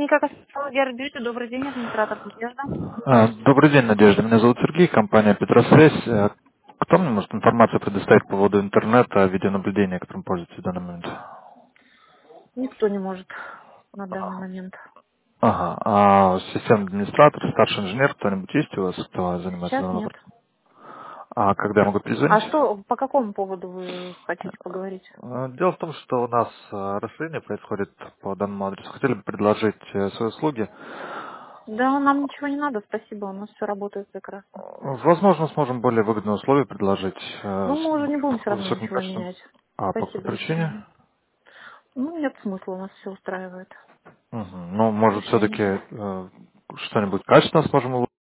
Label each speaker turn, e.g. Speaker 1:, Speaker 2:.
Speaker 1: Клиника косметологии Арбьюти. Добрый день, администратор Надежда.
Speaker 2: Добрый день, Надежда. Меня зовут Сергей, компания Петросвязь. Кто мне может информацию предоставить по поводу интернета, видеонаблюдения, которым пользуется в данный момент?
Speaker 1: Никто не может на данный момент.
Speaker 2: Ага. А системный администратор, старший инженер, кто-нибудь есть у вас, кто занимается
Speaker 1: Сейчас
Speaker 2: данным
Speaker 1: нет.
Speaker 2: вопросом? А когда я могу
Speaker 1: А
Speaker 2: перезвонить?
Speaker 1: что, по какому поводу вы хотите поговорить?
Speaker 2: Дело в том, что у нас расширение происходит по данному адресу. Хотели бы предложить свои услуги.
Speaker 1: Да, нам ничего не надо, спасибо, у нас все работает прекрасно.
Speaker 2: Возможно, сможем более выгодные условия предложить
Speaker 1: Ну, мы уже не будем все
Speaker 2: по
Speaker 1: равно
Speaker 2: высоким
Speaker 1: ничего
Speaker 2: качествам.
Speaker 1: менять.
Speaker 2: А по какой
Speaker 1: Спасибо, до
Speaker 2: причине?
Speaker 1: свидания. Ну, нет смысла, у нас все устраивает.
Speaker 2: Мгм. Ну,
Speaker 1: До
Speaker 2: может,
Speaker 1: свидания.
Speaker 2: все-таки что-нибудь качественно сможем